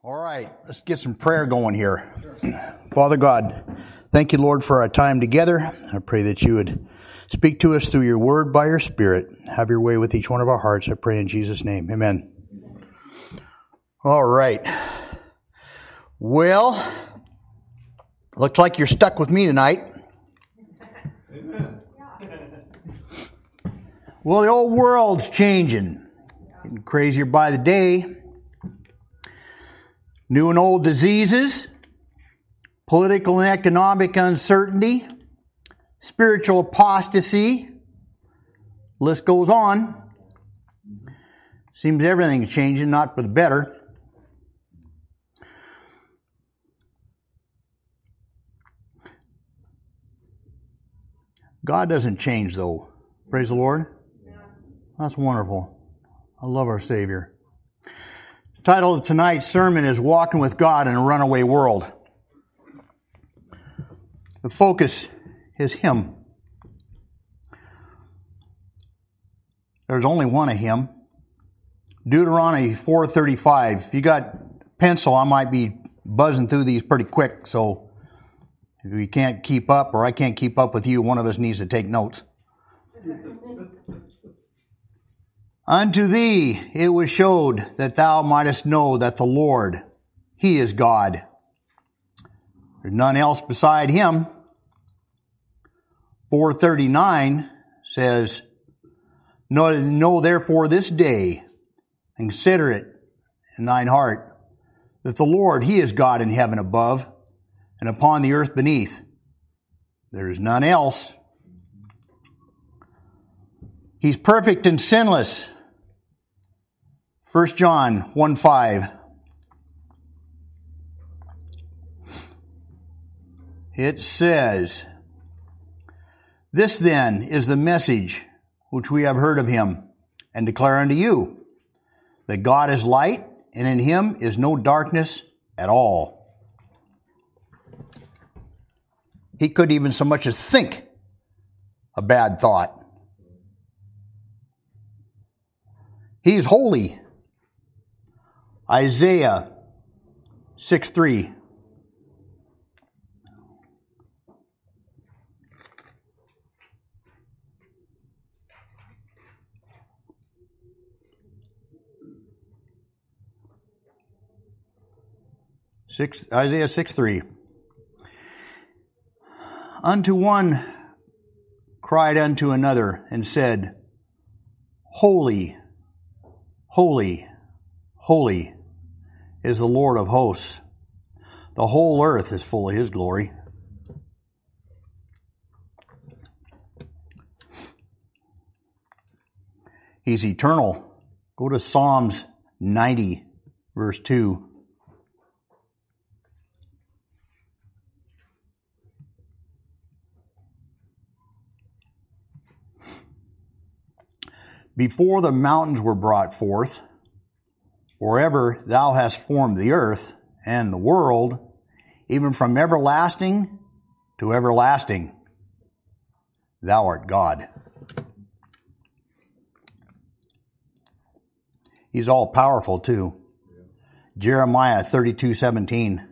All right, let's get some prayer going here. Father God, thank you, Lord, for our time together. I pray that you would speak to us through your word by your Spirit. Have your way with each one of our hearts. I pray in Jesus' name. Amen. All right. Well, looks like you're stuck with me tonight. Amen. Well, the old world's changing. Getting crazier by the day. New and old diseases, political and economic uncertainty, spiritual apostasy, list goes on. Seems everything's changing, not for the better. God doesn't change, though. Praise the Lord. That's wonderful. I love our Savior. The title of tonight's sermon is Walking with God in a Runaway World. The focus is Him. There's only one of Him. Deuteronomy 4:35. If you got pencil, I might be buzzing through these pretty quick, so if you can't keep up or I can't keep up with you, one of us needs to take notes. Unto thee it was showed that thou mightest know that the Lord, He is God. There's none else beside Him. 4:39 says, Know therefore this day, and consider it in thine heart, that the Lord, He is God in heaven above, and upon the earth beneath. There is none else. He's perfect and sinless. 1 John 1:5. It says, This then is the message which we have heard of Him, and declare unto you, that God is light, and in Him is no darkness at all. He couldn't even so much as think a bad thought. He's holy. Isaiah 6:3. Isaiah 6:3. Unto one cried unto another and said, Holy, holy, holy is the Lord of hosts. The whole earth is full of His glory. He's eternal. Go to Psalms 90, verse 2. Before the mountains were brought forth, wherever thou hast formed the earth and the world, even from everlasting to everlasting, thou art God. He's all powerful too. Jeremiah 32:17.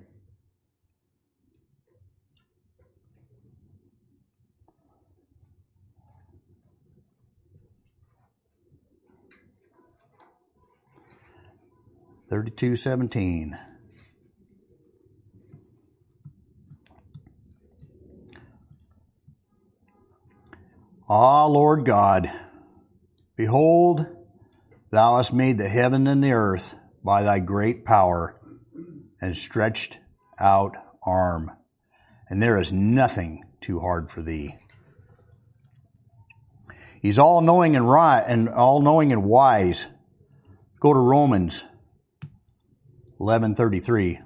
Ah, Lord God, behold, thou hast made the heaven and the earth by thy great power and stretched out arm, and there is nothing too hard for thee. He's all-knowing and right and all-knowing and wise. Go to Romans 11:33.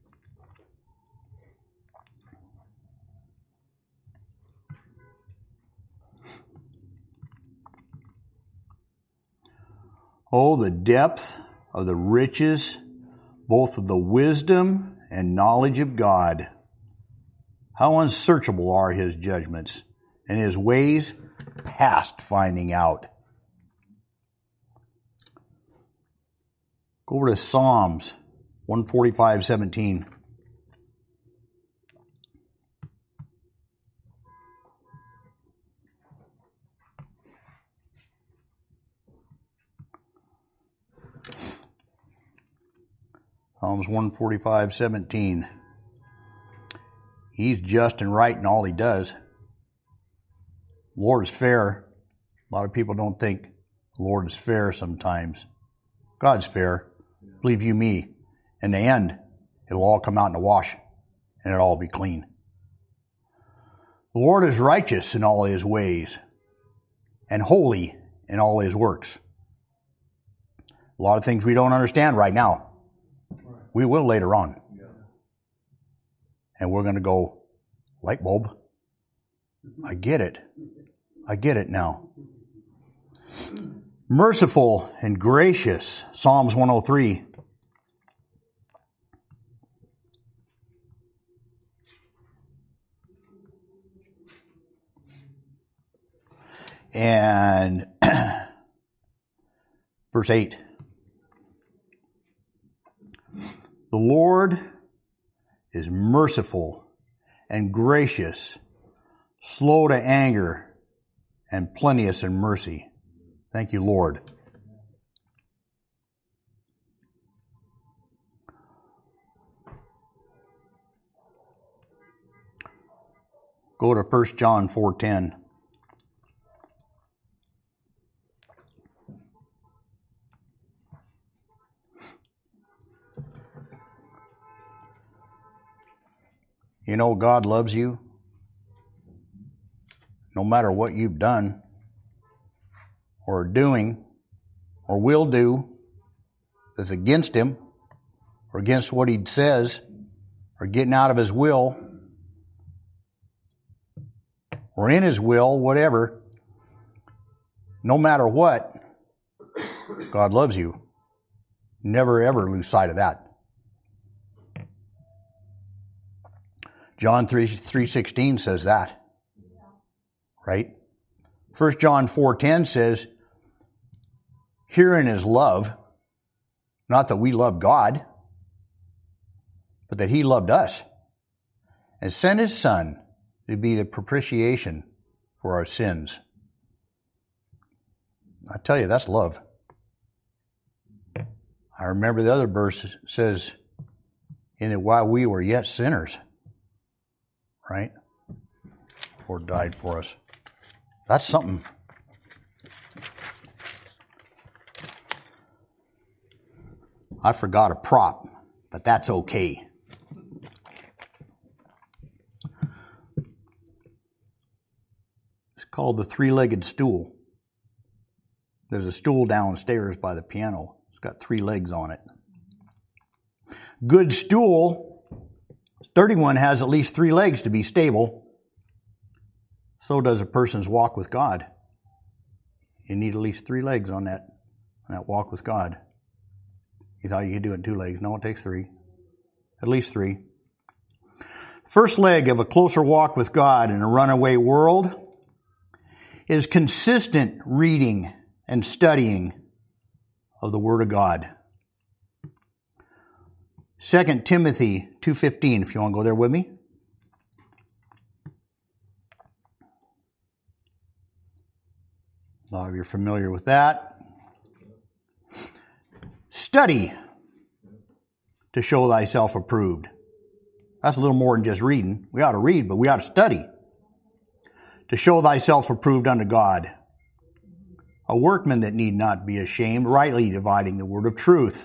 Oh, the depth of the riches, both of the wisdom and knowledge of God. How unsearchable are His judgments, and His ways past finding out. Go over to Psalms 145:17. Psalms 145:17. He's just and right in all he does. The Lord is fair. A lot of people don't think the Lord is fair sometimes. God's fair. Believe you me. In the end, it'll all come out in the wash and it'll all be clean. The Lord is righteous in all his ways and holy in all his works. A lot of things we don't understand right now. We will later on. And we're going to go, light bulb. I get it. I get it now. Merciful and gracious, Psalms 103. And verse 8. The Lord is merciful and gracious, slow to anger, and plenteous in mercy. Thank you, Lord. Go to 1 John 4:10. You know, God loves you no matter what you've done or doing or will do that's against him or against what he says or getting out of his will or in his will, whatever. No matter what, God loves you. Never ever lose sight of that. John 3:16 says that. Right? 1 John 4:10 says, herein is love, not that we love God, but that he loved us and sent his Son to be the propitiation for our sins. I tell you, that's love. I remember the other verse says, in that while we were yet sinners, right? The Lord died for us. That's something. I forgot a prop, but that's okay. It's called the three-legged stool. There's a stool downstairs by the piano. It's got 3 legs on it. Good stool, sturdy one, has at least 3 legs to be stable. So does a person's walk with God. You need at least 3 legs on that walk with God. You thought you could do it in 2 legs. No, it takes 3. At least 3. First leg of a closer walk with God in a runaway world is consistent reading and studying of the Word of God. 2 Timothy 2:15, if you want to go there with me. A lot of you are familiar with that. Study to show thyself approved. That's a little more than just reading. We ought to read, but we ought to study. To show thyself approved unto God. A workman that need not be ashamed, rightly dividing the word of truth.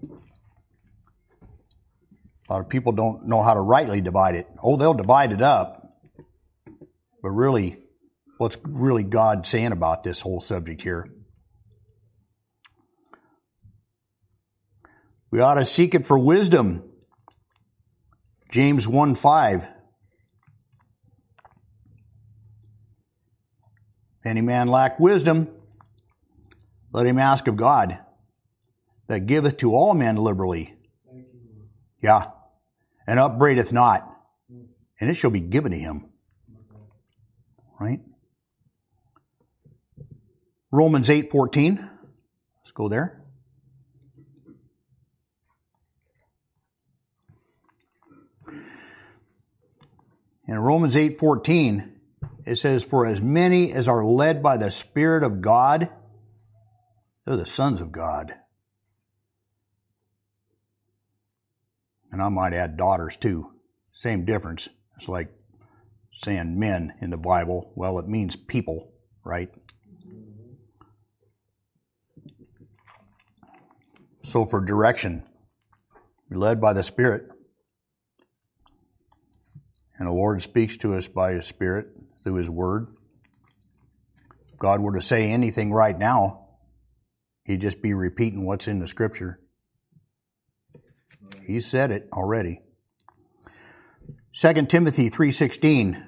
A lot of people don't know how to rightly divide it. Oh, they'll divide it up. But really, what's really God saying about this whole subject here? We ought to seek it for wisdom. James 1:5. If any man lack wisdom, let him ask of God, that giveth to all men liberally. Yeah. And upbraideth not, and it shall be given to him. Right? Romans 8:14. Let's go there. In Romans 8:14, it says, "For as many as are led by the Spirit of God, they're the sons of God." And I might add daughters too. Same difference. It's like saying men in the Bible. Well, it means people, right? So for direction, we're led by the Spirit. And the Lord speaks to us by His Spirit through His Word. If God were to say anything right now, He'd just be repeating what's in the Scripture. He said it already. 2 Timothy 3:16.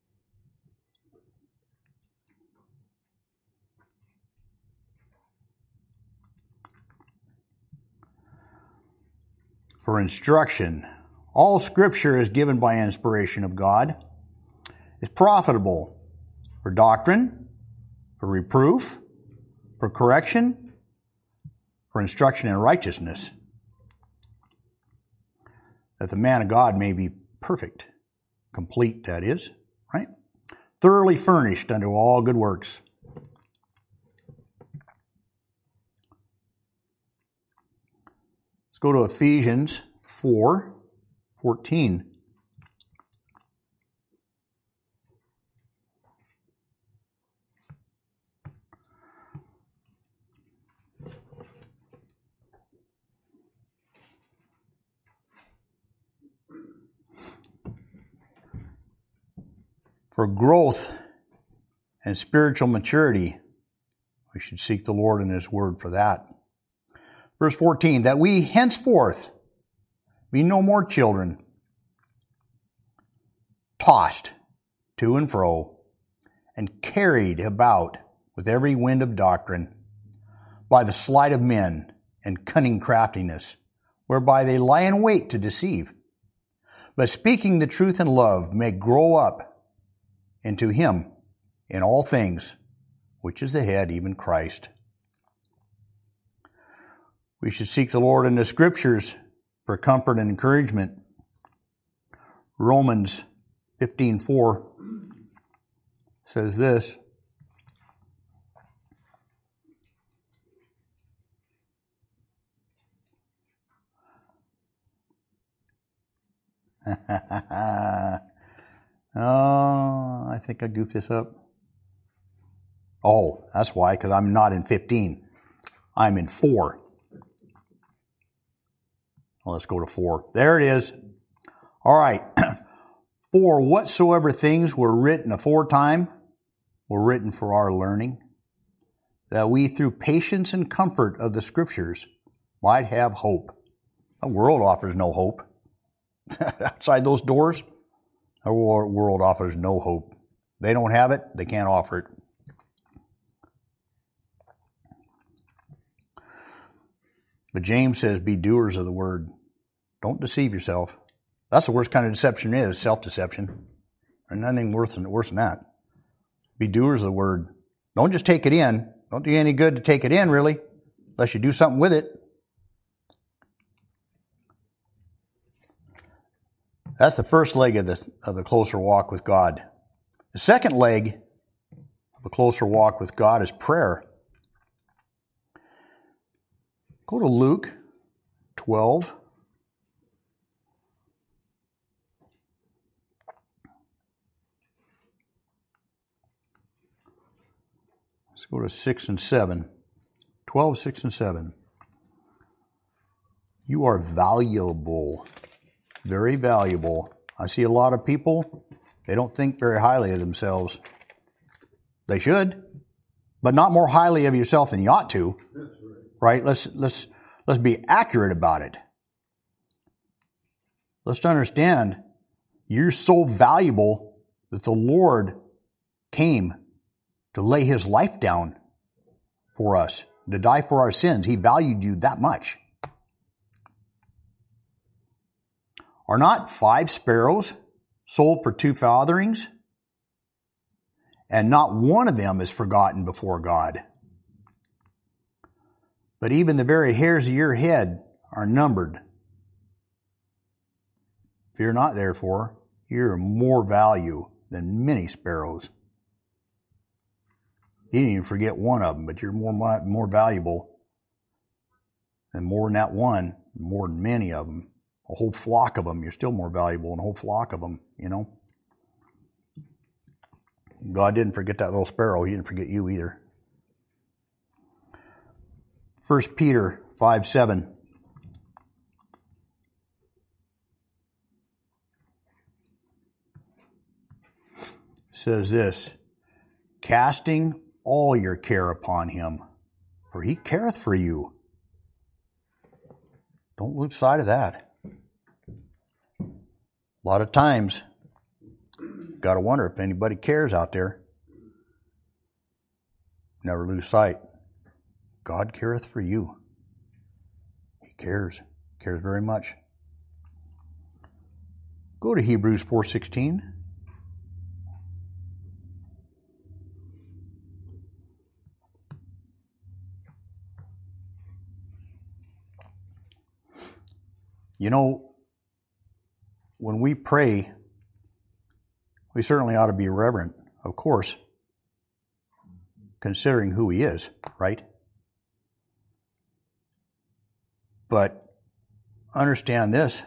For instruction, all Scripture is given by inspiration of God, is profitable for doctrine, for reproof, for correction, for instruction in righteousness, that the man of God may be perfect, complete, that is, right? Thoroughly furnished unto all good works. Let's go to Ephesians 4:14. For growth and spiritual maturity, we should seek the Lord in His Word for that. Verse 14, that we henceforth be no more children, tossed to and fro, and carried about with every wind of doctrine, by the sleight of men and cunning craftiness, whereby they lie in wait to deceive. But speaking the truth in love, may grow up into Him in all things, which is the head, even Christ. We should seek the Lord in the Scriptures for comfort and encouragement. Romans 15:4 says this, oh, I think I goofed this up. Oh, that's why, because I'm not in 15. I'm in 4. Well, let's go to 4. There it is. All right. For whatsoever things were written aforetime were written for our learning, that we through patience and comfort of the Scriptures might have hope. The world offers no hope. Outside those doors, the world offers no hope. They don't have it, they can't offer it. But James says, be doers of the word. Don't deceive yourself. That's the worst kind of deception is, self-deception. There's nothing worse than that. Be doers of the word. Don't just take it in. Don't do you any good to take it in, really, unless you do something with it. That's the first leg of the closer walk with God. The second leg of a closer walk with God is prayer. Go to Luke 12. Let's go to 6 and 7. 12, 6 and 7. You are valuable. Very valuable. I see a lot of people, they don't think very highly of themselves. They should, but not more highly of yourself than you ought to. Right? Let's be accurate about it. Let's understand you're so valuable that the Lord came to lay His life down for us, to die for our sins. He valued you that much. Are not 5 sparrows sold for 2 farthings? And not one of them is forgotten before God. But even the very hairs of your head are numbered. Fear not, therefore, You're more value than many sparrows. He didn't even forget one of them, but you're more valuable than more than that one, more than many of them. A whole flock of them, you're still more valuable than a whole flock of them, you know. God didn't forget that little sparrow. He didn't forget you either. 1 Peter 5:7. Says this, casting all your care upon him, for he careth for you. Don't lose sight of that. A lot of times, got to wonder if anybody cares out there. Never lose sight. God careth for you. He cares very much. Go to Hebrews 4:16. You know, when we pray, we certainly ought to be reverent, of course, considering who he is, right? But understand this,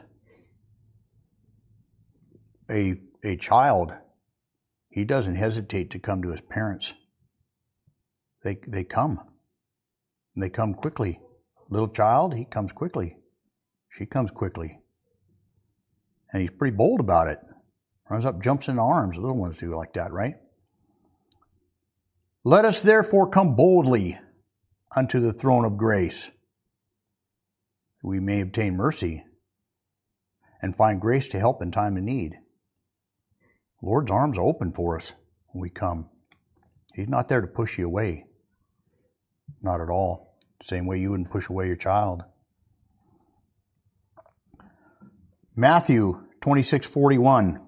a child, he doesn't hesitate to come to his parents. They come. And they come quickly. Little child, he comes quickly. She comes quickly. And he's pretty bold about it. Runs up, jumps in the arms. The little ones do like that, right? Let us therefore come boldly unto the throne of grace, that we may obtain mercy and find grace to help in time of need. The Lord's arms are open for us when we come. He's not there to push you away. Not at all. Same way you wouldn't push away your child. Matthew 26:41.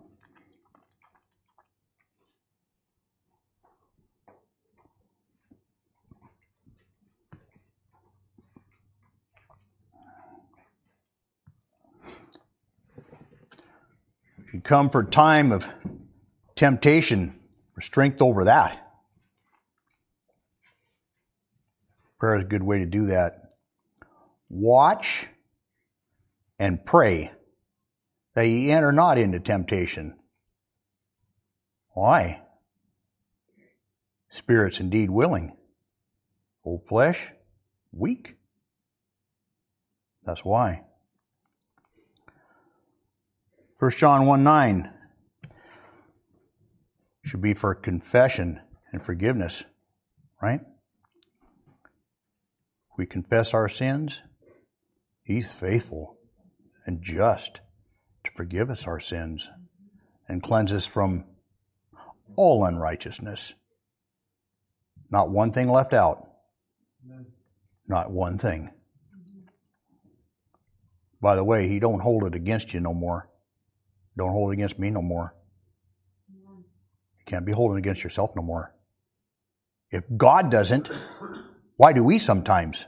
If you come for time of temptation, for strength over that. Prayer is a good way to do that. Watch and pray that ye enter not into temptation. Why? Spirit's indeed willing, old flesh weak. That's why. 1 John 1:9 should be for confession and forgiveness, right? If we confess our sins, he's faithful and just to forgive us our sins and cleanse us from all unrighteousness. Not one thing left out. Not one thing. By the way, he don't hold it against you no more. Don't hold it against me no more. You can't be holding it against yourself no more. If God doesn't, why do we sometimes?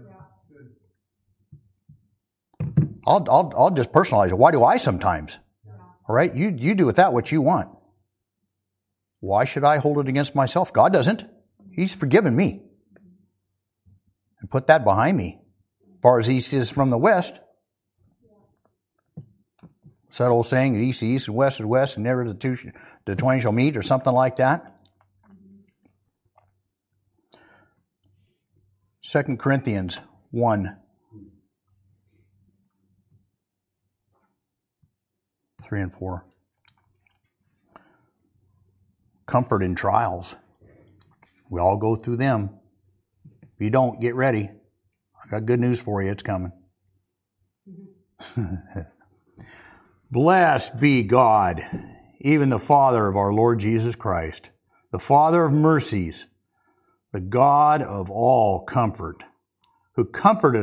I'll just personalize it. Why do I sometimes? All right? You do with that what you want. Why should I hold it against myself? God doesn't. He's forgiven me. And put that behind me. As far as east is from the west. What's that old saying? East is east and west is west and never the twain shall meet or something like that? 2 Corinthians 1. 3 and 4. Comfort in trials. We all go through them. If you don't, get ready. I got good news for you. It's coming. Blessed be God, even the Father of our Lord Jesus Christ, the Father of mercies, the God of all comfort, who comforteth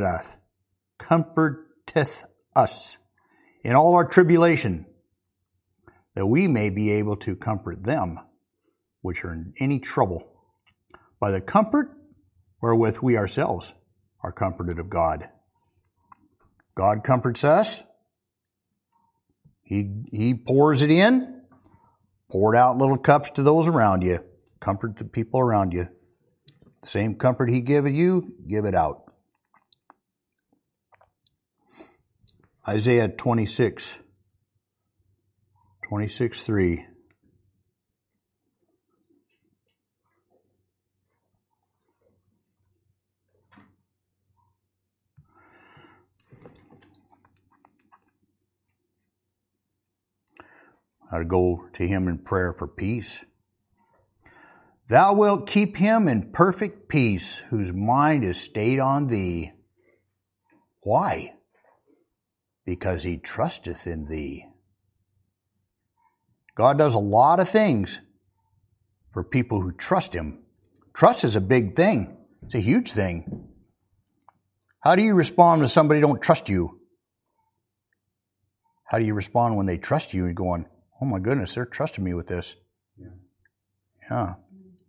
us in all our tribulation, that we may be able to comfort them which are in any trouble, by the comfort wherewith we ourselves are comforted of God. God comforts us. He pours it in, pour it out in little cups to those around you. Comfort the people around you. The same comfort He gave you, give it out. Isaiah 26:3. I go to Him in prayer for peace. Thou wilt keep him in perfect peace, whose mind is stayed on Thee. Why? Because he trusteth in Thee. God does a lot of things for people who trust Him. Trust is a big thing. It's a huge thing. How do you respond when somebody don't trust you? How do you respond when they trust you and going, oh my goodness, they're trusting me with this? Yeah.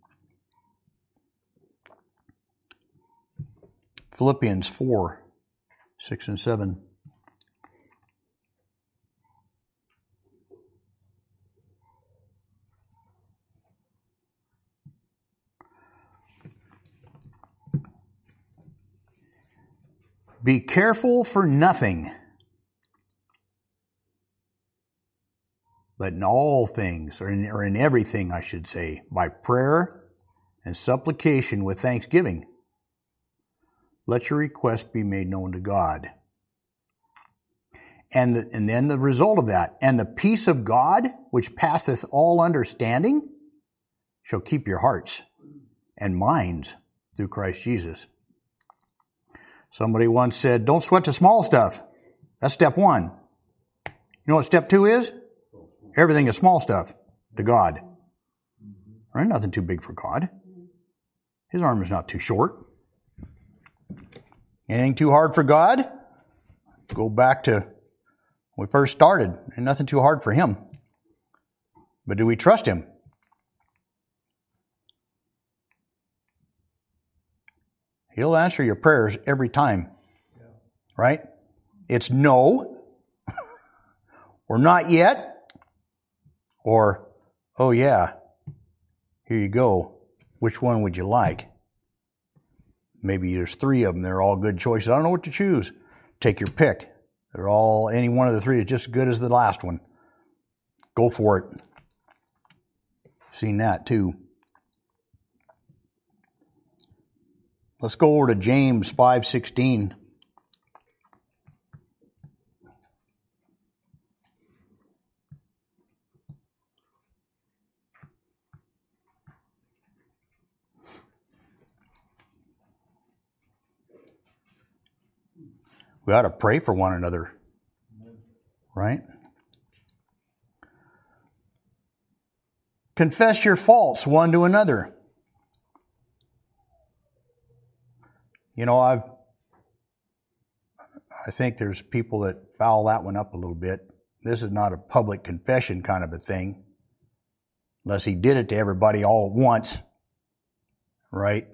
Philippians 4:6-7. Be careful for nothing, but in all things, or in everything, I should say, by prayer and supplication with thanksgiving, let your requests be made known to God. And then the result of that, and the peace of God, which passeth all understanding, shall keep your hearts and minds through Christ Jesus. Somebody once said, don't sweat the small stuff. That's step 1. You know what step 2 is? Everything is small stuff to God. There ain't nothing too big for God. His arm is not too short. Anything too hard for God? Go back to when we first started. Ain't nothing too hard for Him. But do we trust Him? He'll answer your prayers every time. Right? It's no, or not yet, or, oh yeah, here you go. Which one would you like? Maybe there's 3 of them. They're all good choices. I don't know what to choose. Take your pick. They're all, any one of the 3 is just as good as the last one. Go for it. Seen that too. Let's go over to James 5:16. We ought to pray for one another, right? Confess your faults one to another. You know, I think there's people that foul that one up a little bit. This is not a public confession kind of a thing, unless he did it to everybody all at once, right?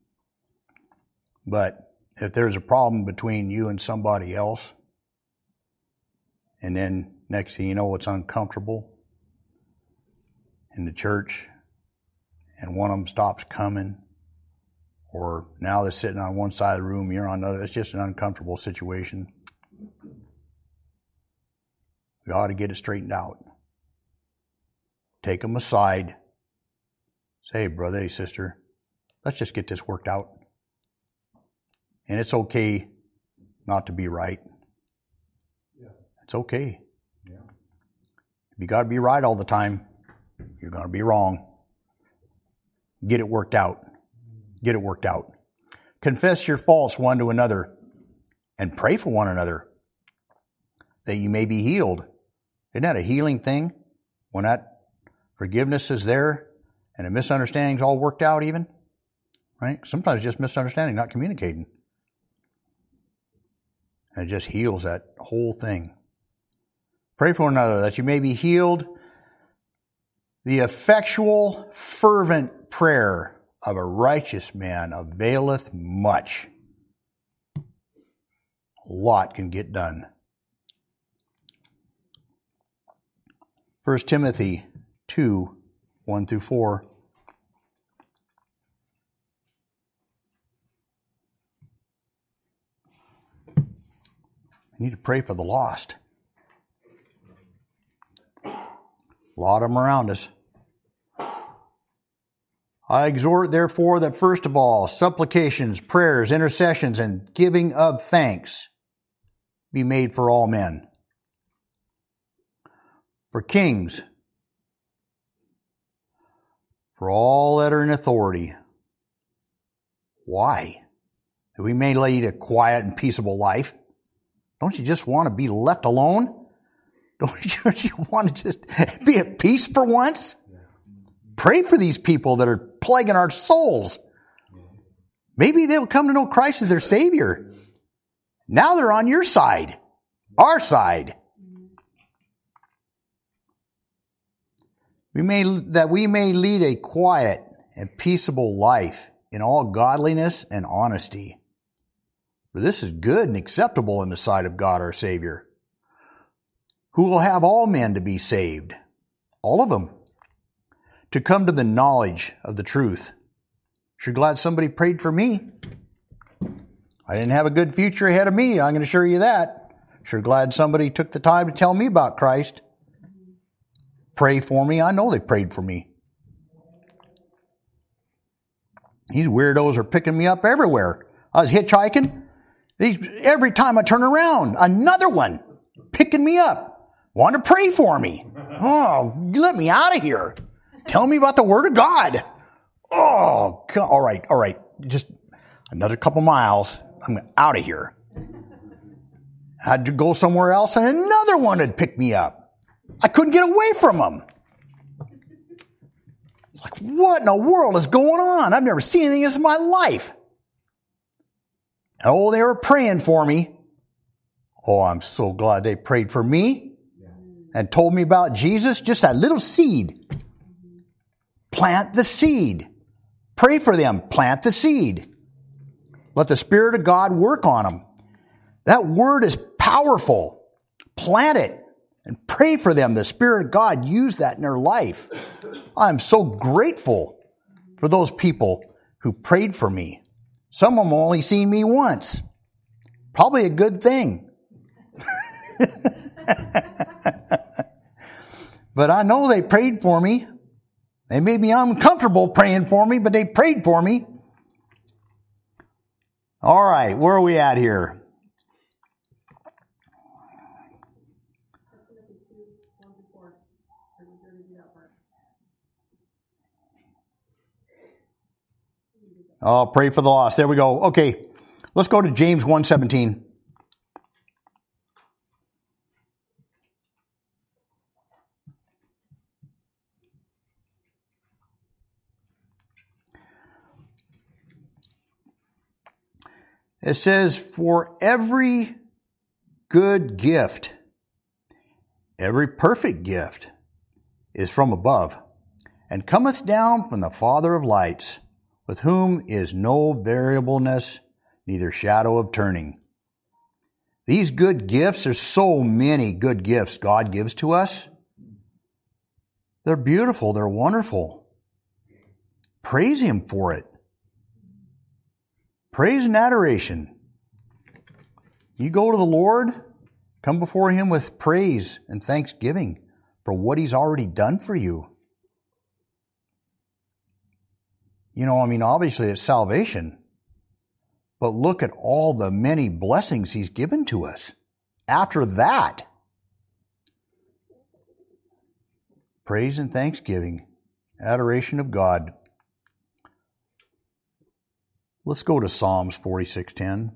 But if there's a problem between you and somebody else, and then next thing you know it's uncomfortable in the church, and one of them stops coming, or now they're sitting on one side of the room, you're on the other, it's just an uncomfortable situation. We ought to get it straightened out. Take them aside. Say, hey, brother, hey, sister, let's just get this worked out. And it's okay not to be right. Yeah. It's okay. Yeah. If you got to be right all the time, you're going to be wrong. Get it worked out. Get it worked out. Confess your faults one to another and pray for one another that you may be healed. Isn't that a healing thing? When that forgiveness is there and a misunderstanding's all worked out even? Right? Sometimes it's just misunderstanding, not communicating. And it just heals that whole thing. Pray for one another that you may be healed. The effectual, fervent prayer of a righteous man availeth much. A lot can get done. 1 Timothy 2, 1 through 4. We need to pray for the lost. A lot of them around us. I exhort, therefore, that first of all, supplications, prayers, intercessions, and giving of thanks be made for all men, for kings, for all that are in authority. Why? That we may lead a quiet and peaceable life. Don't you just want to be left alone? Don't you want to just be at peace for once? Pray for these people that are plaguing our souls. Maybe they'll come to know Christ as their Savior. Now they're on your side, our side. That we may lead a quiet and peaceable life in all godliness and honesty. For this is good and acceptable in the sight of God our Savior, who will have all men to be saved, all of them, to come to the knowledge of the truth. Sure glad somebody prayed for me. I didn't have a good future ahead of me, I'm going to assure you that. Sure glad somebody took the time to tell me about Christ. Pray for me. I know they prayed for me. These weirdos are picking me up everywhere. I was hitchhiking. Every time I turn around, another one picking me up. Want to pray for me. Oh, let me out of here. Tell me about the Word of God. Oh, all right. Just another couple miles. I'm out of here. I had to go somewhere else and another one had picked me up. I couldn't get away from them. Like, what in the world is going on? I've never seen anything like this in my life. Oh, they were praying for me. Oh, I'm so glad they prayed for me and told me about Jesus. Just that little seed. Plant the seed. Pray for them. Plant the seed. Let the Spirit of God work on them. That word is powerful. Plant it and pray for them. The Spirit of God used that in their life. I'm so grateful for those people who prayed for me. Some of them only seen me once. Probably a good thing. But I know they prayed for me. They made me uncomfortable praying for me, but they prayed for me. All right, where are we at here? Oh, pray for the lost. There we go. Okay, let's go to James 1:17. It says, for every good gift, every perfect gift is from above, and cometh down from the Father of lights, with whom is no variableness, neither shadow of turning. These good gifts, there's so many good gifts God gives to us. They're beautiful, they're wonderful. Praise Him for it. Praise and adoration. You go to the Lord, come before Him with praise and thanksgiving for what He's already done for you. You know, obviously it's salvation. But look at all the many blessings He's given to us. After that, praise and thanksgiving, adoration of God. Let's go to Psalms 46:10.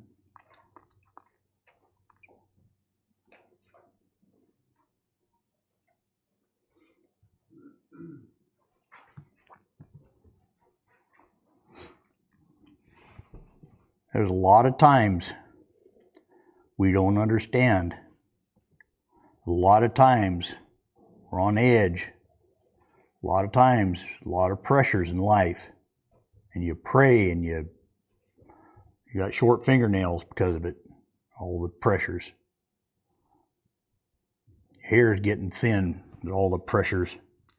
There's a lot of times we don't understand. A lot of times we're on edge. A lot of times, a lot of pressures in life. And you pray and you got short fingernails because of it. All the pressures. Hair is getting thin all the pressures.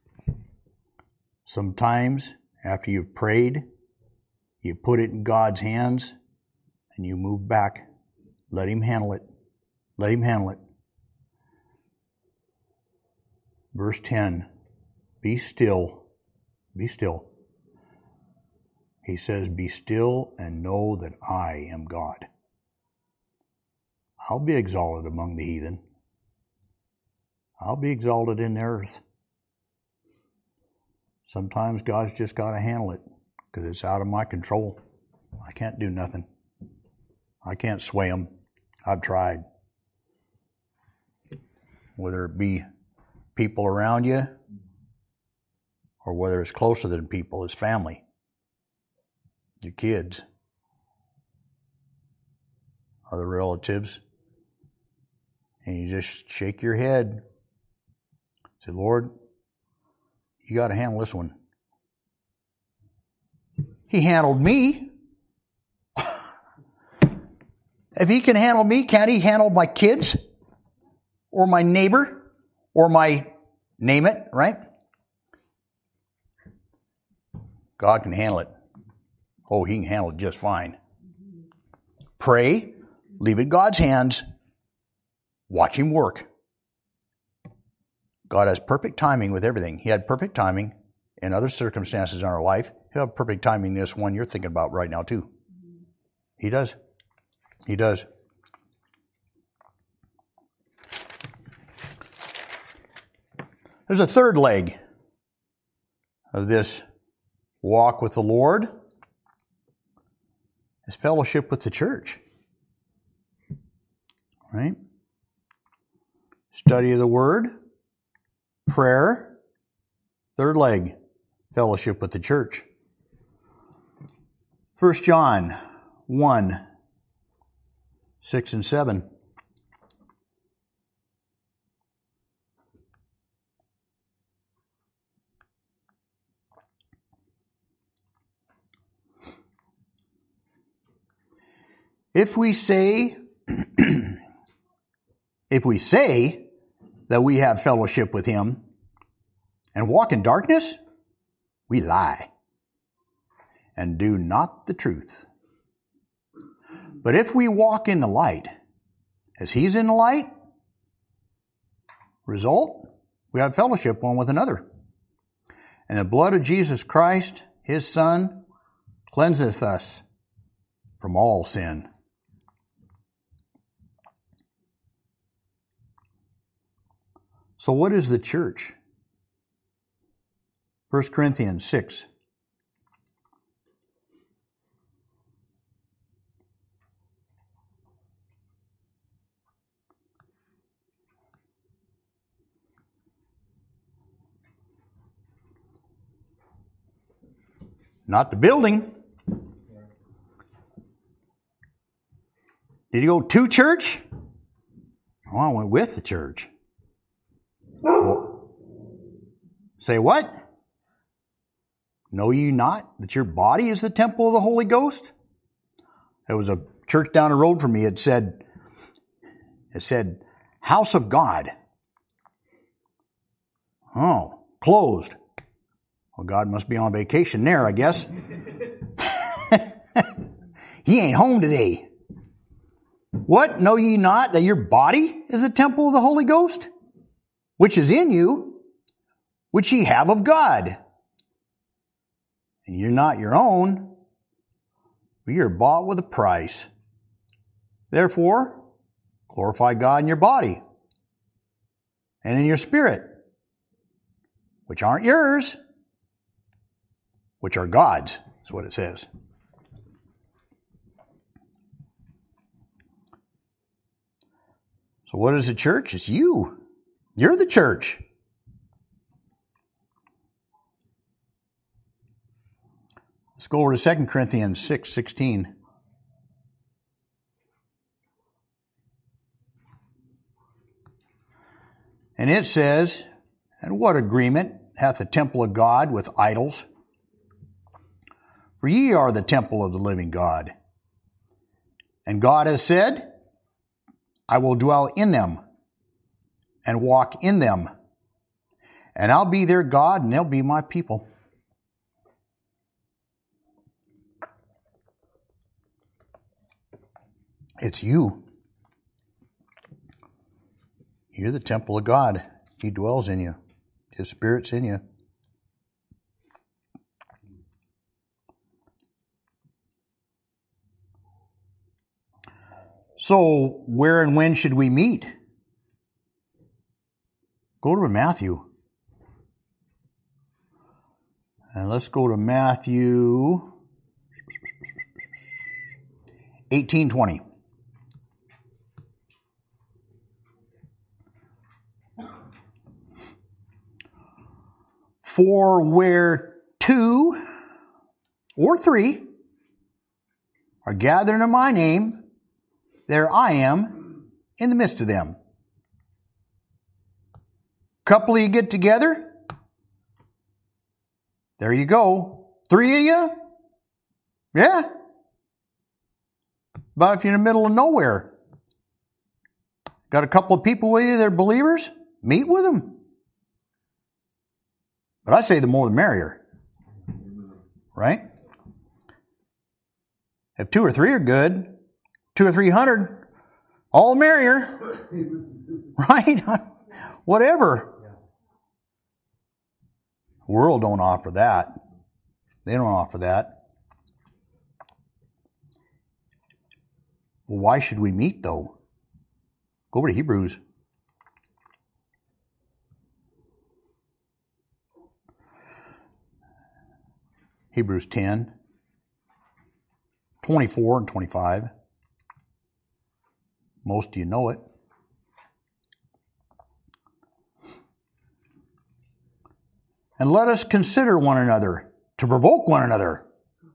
Sometimes, after you've prayed, you put it in God's hands and you move back. Let Him handle it. Let Him handle it. Verse 10, be still. Be still. He says, be still and know that I am God. I'll be exalted among the heathen. I'll be exalted in the earth. Sometimes God's just got to handle it because it's out of my control. I can't do nothing. I can't sway Him. I've tried. Whether it be people around you or whether it's closer than people, it's family, your kids, other relatives, and you just shake your head. Say, Lord, you got to handle this one. He handled me. If He can handle me, can't He handle my kids? Or my neighbor? Or my, name it, right? God can handle it. Oh, He can handle it just fine. Pray, leave it in God's hands, watch Him work. God has perfect timing with everything. He had perfect timing in other circumstances in our life. He'll have perfect timing in this one you're thinking about right now too. He does. He does. There's a third leg of this walk with the Lord. It's fellowship with the church. Right? Study of the Word. Prayer. Third leg, fellowship with the church. 1 John 1, 6 and 7. If we say that we have fellowship with Him and walk in darkness, we lie and do not the truth. But if we walk in the light, as He's in the light, result, we have fellowship one with another. And the blood of Jesus Christ, His Son, cleanseth us from all sin. So what is the church? 1 Corinthians 6. Not the building. Did you go to church? Oh, I went with the church. Well, say what? Know ye not that your body is the temple of the Holy Ghost? There was a church down the road from me. It said, House of God. Oh, closed. Well, God must be on vacation there, I guess. He ain't home today. What? Know ye not that your body is the temple of the Holy Ghost, which is in you, which ye have of God? And you're not your own, but you're bought with a price. Therefore, glorify God in your body and in your spirit, which aren't yours, which are God's, is what it says. So what is the church? It's you. You're the church. Let's go over to 2 Corinthians 6:16. And it says, and what agreement hath the temple of God with idols? For ye are the temple of the living God. And God has said, I will dwell in them and walk in them, And I'll be their God, and they'll be my people. It's you. You're the temple of God. He dwells in you. His Spirit's in you. So, where and when should we meet? Go to Matthew. And let's go to Matthew 18:20. For where 2 or 3 are gathered in my name, there I am in the midst of them. Couple of you get together, there you go. 3 of you? Yeah. But if you're in the middle of nowhere, got a couple of people with you that are believers, meet with them. But I say the more the merrier. Right? If 2 or 3 are good, 200 or 300, all the merrier. Right? Whatever. The world don't offer that. They don't offer that. Well, why should we meet, though? Go over to Hebrews. Hebrews 10, 24 and 25. Most of you know it. And let us consider one another, to provoke one another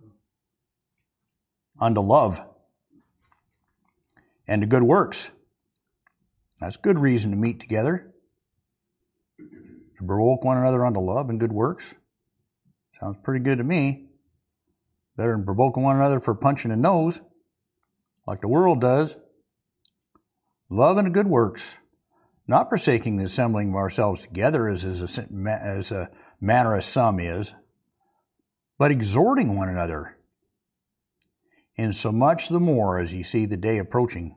unto love and to good works. That's good reason to meet together. To provoke one another unto love and good works. Sounds pretty good to me. Better than provoking one another for punching a nose, like the world does. Love and good works. Not forsaking the assembling of ourselves together as a manner as some is, but exhorting one another, in so much the more as you see the day approaching.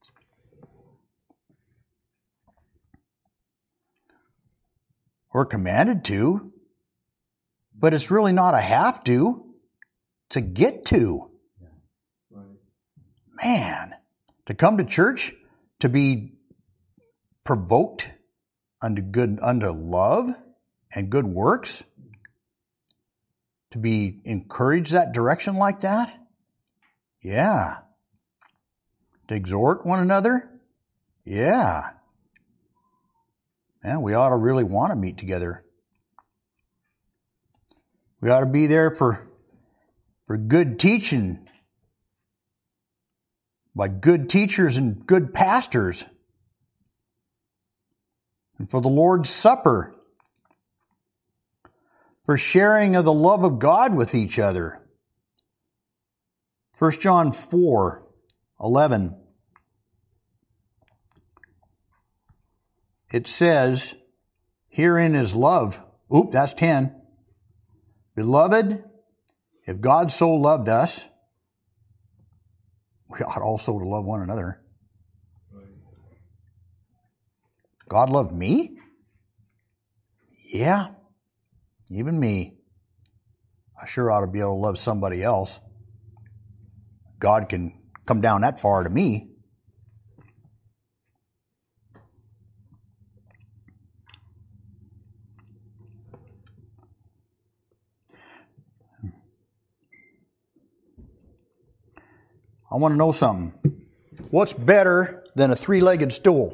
We're commanded to, but it's really not a have to, it's a get to. Man, to come to church, to be provoked unto love and good works, to be encouraged that direction like that? Yeah. To exhort one another? Yeah. And we ought to really want to meet together. We ought to be there for good teaching by good teachers and good pastors. And for the Lord's Supper. For sharing of the love of God with each other. 1 John 4:11. It says, herein is love. Oop, that's 10. Beloved, if God so loved us, we ought also to love one another. God loved me? Yeah, even me. I sure ought to be able to love somebody else. God can come down that far to me. I want to know something. What's better than a 3-legged stool?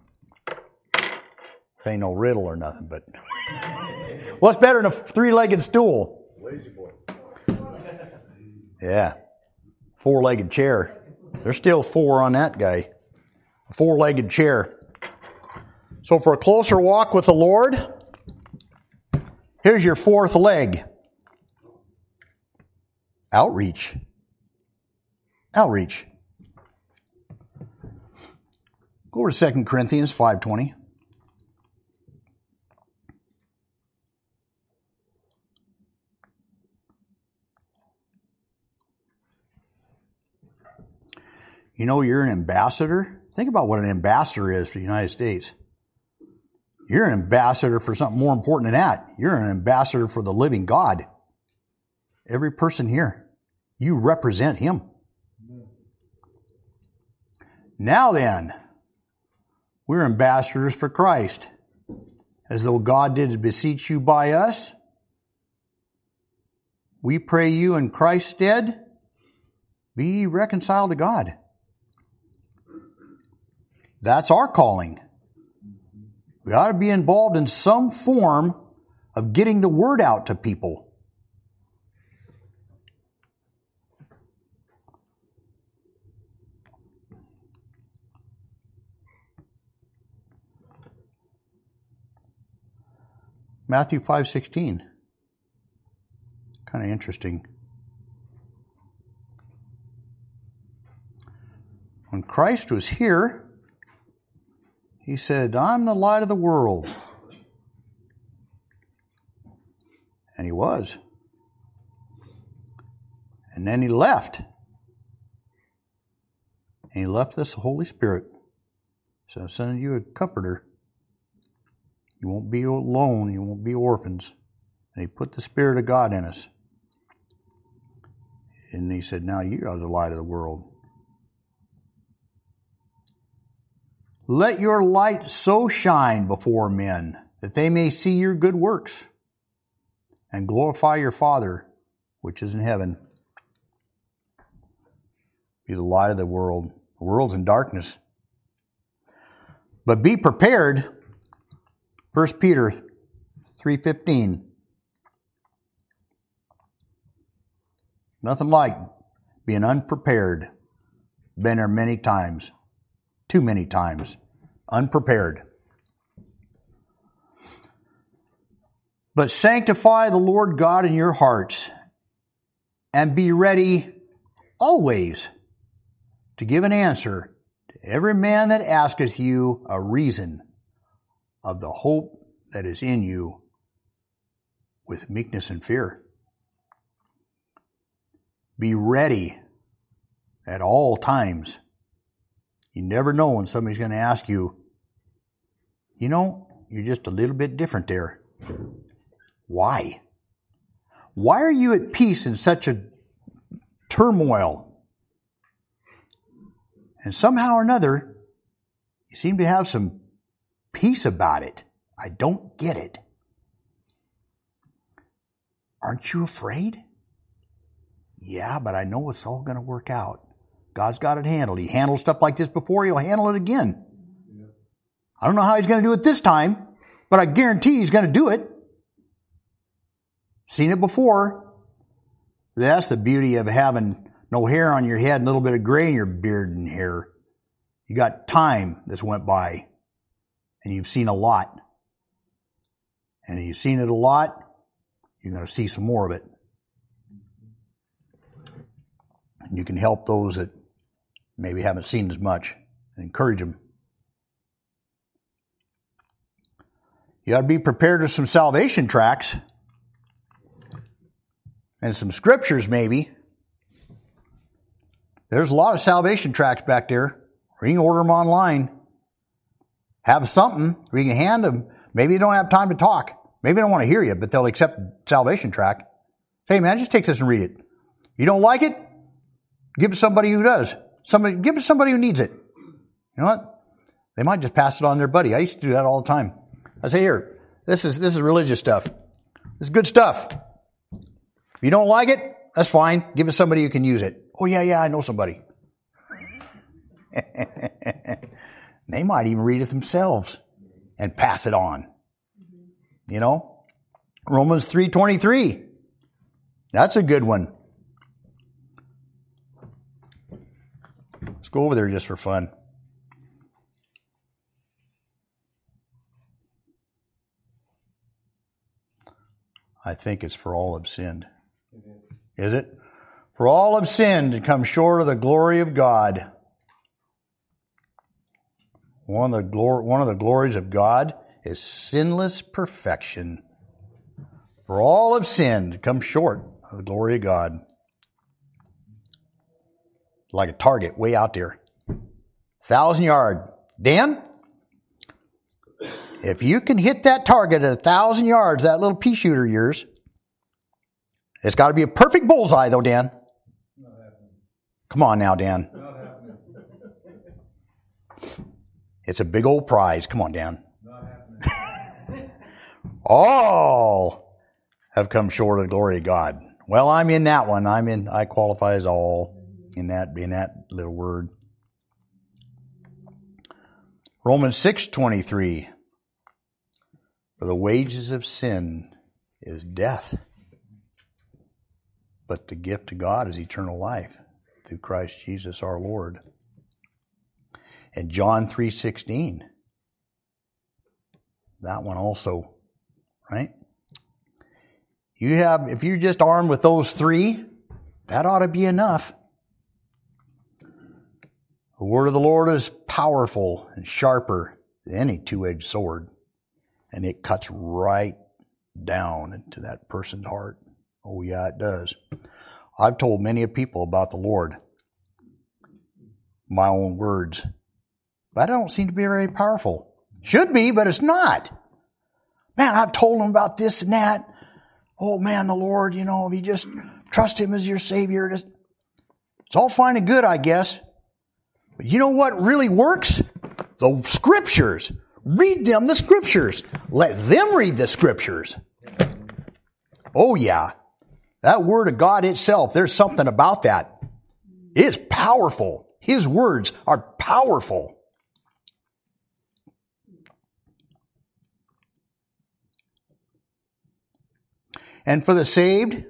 This ain't no riddle or nothing, but what's better than a 3-legged stool? Lazy boy. Yeah. 4-legged chair. There's still 4 on that guy. A 4-legged chair. So for a closer walk with the Lord, here's your 4th leg. Outreach. Outreach. Go over to 2 Corinthians 5:20. You know you're an ambassador? Think about what an ambassador is for the United States. You're an ambassador for something more important than that. You're an ambassador for the living God. Every person here, you represent Him. Now then, we're ambassadors for Christ. As though God did beseech you by us, we pray you in Christ's stead, be reconciled to God. That's our calling. We ought to be involved in some form of getting the word out to people. Matthew 5:16. Kind of interesting. When Christ was here, He said, I'm the light of the world. And He was. And then He left. And He left us the Holy Spirit. So I'm sending you a comforter. You won't be alone. You won't be orphans. And He put the Spirit of God in us. And He said, now you are the light of the world. Let your light so shine before men that they may see your good works and glorify your Father which is in heaven. Be the light of the world. The world's in darkness. But be prepared. 1 Peter 3:15. Nothing like being unprepared. Been there many times. Too many times. Unprepared. But sanctify the Lord God in your hearts, and be ready always to give an answer to every man that asketh you a reason of the hope that is in you with meekness and fear. Be ready at all times. You never know when somebody's going to ask you, you know, you're just a little bit different there. Why? Why are you at peace in such a turmoil? And somehow or another, you seem to have some peace about it. I don't get it. Aren't you afraid? Yeah, but I know it's all going to work out. God's got it handled. He handled stuff like this before. He'll handle it again. I don't know how He's going to do it this time, but I guarantee He's going to do it. Seen it before. That's the beauty of having no hair on your head and a little bit of gray in your beard and hair. You got time that's went by, and you've seen a lot. And if you've seen it a lot, you're going to see some more of it. And you can help those that maybe haven't seen as much and encourage them. You ought to be prepared with some salvation tracts and some scriptures maybe. There's a lot of salvation tracts back there. Or you can order them online. Have something where you can hand them. Maybe you don't have time to talk. Maybe they don't want to hear you, but they'll accept salvation tract. Hey man, just take this and read it. You don't like it? Give it to somebody who does. Give it to somebody who needs it. You know what? They might just pass it on to their buddy. I used to do that all the time. I say, here, this is religious stuff. This is good stuff. If you don't like it, that's fine. Give it to somebody who can use it. Oh yeah, I know somebody. They might even read it themselves and pass it on. You know? Romans 3:23. That's a good one. Let's go over there just for fun. I think it's for all have sinned. Is it? For all have sinned and come short of the glory of God. One of the glories of God is sinless perfection. For all have sinned and come short of the glory of God. Like a target way out there. 1,000 yard. Dan, if you can hit that target at 1,000 yards, that little pea shooter of yours, it's got to be a perfect bullseye, though, Dan. Not happening. Come on now, Dan. Not happening. It's a big old prize. Come on, Dan. Not happening. All have come short of the glory of God. Well, I'm in that one. I qualify as all in that little word. Romans 6:23. For the wages of sin is death, but the gift of God is eternal life through Christ Jesus our Lord. And John 3:16. That one also, right? If you're just armed with those three, that ought to be enough. The word of the Lord is powerful and sharper than any two-edged sword, and it cuts right down into that person's heart. Oh yeah, it does. I've told many people about the Lord, my own words, but I don't seem to be very powerful. Should be, but it's not. Man, I've told them about this and that. Oh man, the Lord, if you just trust Him as your Savior, it's all fine and good, I guess. But you know what really works? The Scriptures. Read them, the Scriptures. Let them read the Scriptures. Oh yeah. That Word of God itself, there's something about that. It's powerful. His words are powerful. And for the saved,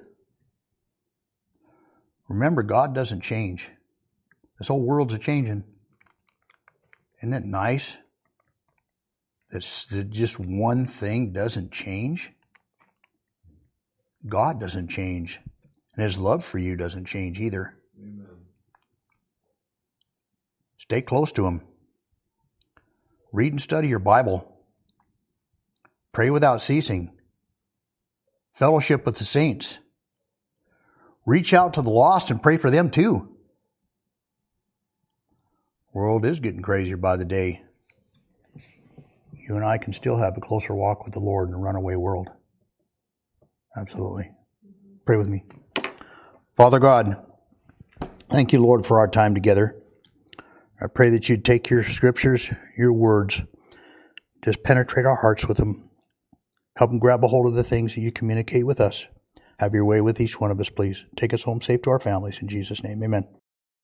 remember, God doesn't change. This whole world's a-changing. Isn't it nice that just one thing doesn't change? God doesn't change. And His love for you doesn't change either. Amen. Stay close to Him. Read and study your Bible. Pray without ceasing. Fellowship with the saints. Reach out to the lost and pray for them too. The world is getting crazier by the day. You and I can still have a closer walk with the Lord in a runaway world. Absolutely. Pray with me. Father God, thank you, Lord, for our time together. I pray that you'd take your Scriptures, your words, just penetrate our hearts with them. Help them grab a hold of the things that you communicate with us. Have your way with each one of us, please. Take us home safe to our families. In Jesus' name, amen.